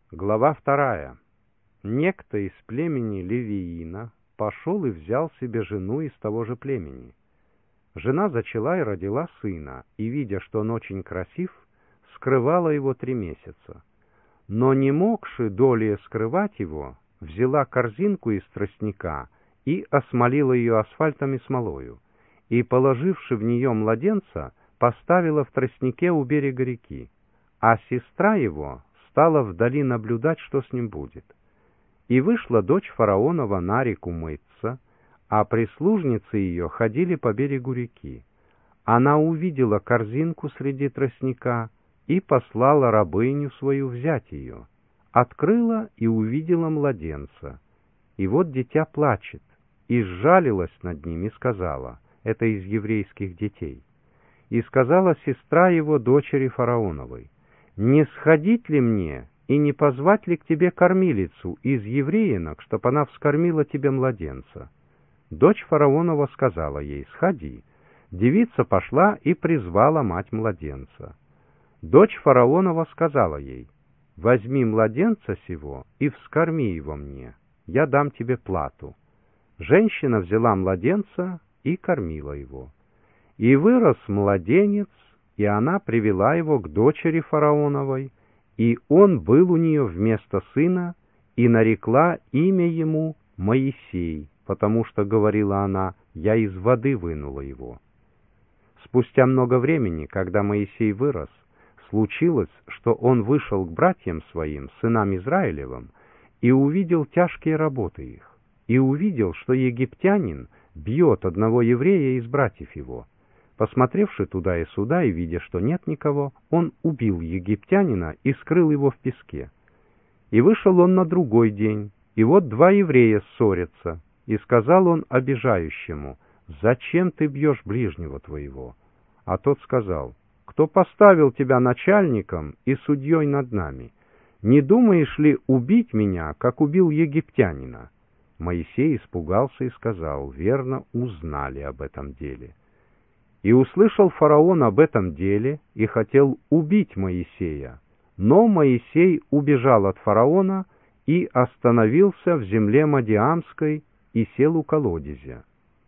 Глава 2. Некто из племени Левиина пошел и взял себе жену из того же племени. Жена зачала и родила сына, и, видя, что он очень красив, скрывала его 3 месяца. Но не могши долее скрывать его, взяла корзинку из тростника и осмолила ее асфальтом и смолою, и, положивши в нее младенца, поставила в тростнике у берега реки, а сестра его стала вдали наблюдать, что с ним будет. И вышла дочь фараонова на реку мыться, а прислужницы ее ходили по берегу реки. Она увидела корзинку среди тростника и послала рабыню свою взять ее. Открыла и увидела младенца. И вот дитя плачет, и сжалилась над ним и сказала, это из еврейских детей, и сказала сестра его дочери фараоновой, «Не сходить ли мне и не позвать ли к тебе кормилицу из евреинок, чтоб она вскормила тебе младенца?» Дочь фараонова сказала ей, «Сходи». Девица пошла и призвала мать младенца. Дочь фараонова сказала ей, «Возьми младенца сего и вскорми его мне, я дам тебе плату». Женщина взяла младенца и кормила его. И вырос младенец, и она привела его к дочери фараоновой, и он был у нее вместо сына, и нарекла имя ему Моисей, потому что, говорила она, я из воды вынула его. Спустя много времени, когда Моисей вырос, случилось, что он вышел к братьям своим, сынам Израилевым, и увидел тяжкие работы их, и увидел, что египтянин бьет одного еврея из братьев его. Посмотревши туда и сюда и видя, что нет никого, он убил египтянина и скрыл его в песке. И вышел он на другой день, и вот 2 еврея ссорятся, и сказал он обижающему, «Зачем ты бьешь ближнего твоего?» А тот сказал, «Кто поставил тебя начальником и судьей над нами? Не думаешь ли убить меня, как убил египтянина?» Моисей испугался и сказал, «Верно, узнали об этом деле». И услышал фараон об этом деле и хотел убить Моисея. Но Моисей убежал от фараона и остановился в земле Мадиамской и сел у колодезя.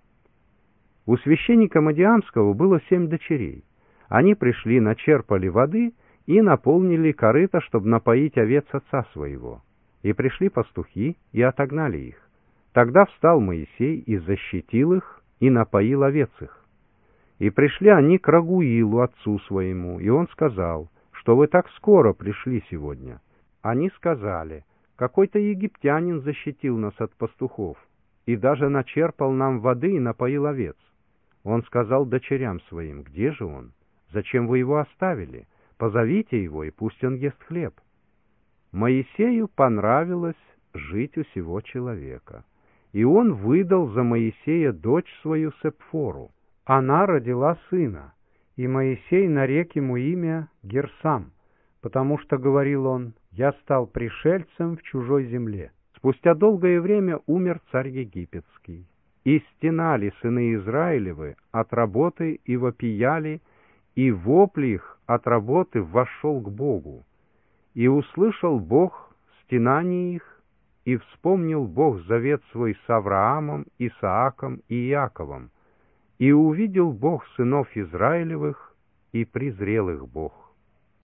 У священника Мадиамского было 7 дочерей. Они пришли, начерпали воды и наполнили корыто, чтобы напоить овец отца своего. И пришли пастухи и отогнали их. Тогда встал Моисей и защитил их, и напоил овец их. И пришли они к Рагуилу, отцу своему, и он сказал, что вы так скоро пришли сегодня. Они сказали, какой-то египтянин защитил нас от пастухов, и даже начерпал нам воды и напоил овец. Он сказал дочерям своим, где же он? Зачем вы его оставили? Позовите его, и пусть он ест хлеб. Моисею понравилось жить у сего человека, и он выдал за Моисея дочь свою Сепфору. Она родила сына, и Моисей нарек ему имя Герсам, потому что, говорил он, «Я стал пришельцем в чужой земле». Спустя долгое время умер царь египетский, и стенали сыны Израилевы от работы и вопияли, и вопль их от работы вошел к Богу. И услышал Бог стенание их, и вспомнил Бог завет свой с Авраамом, Исааком и Иаковом, и увидел Бог сынов Израилевых, и презрел их Бог.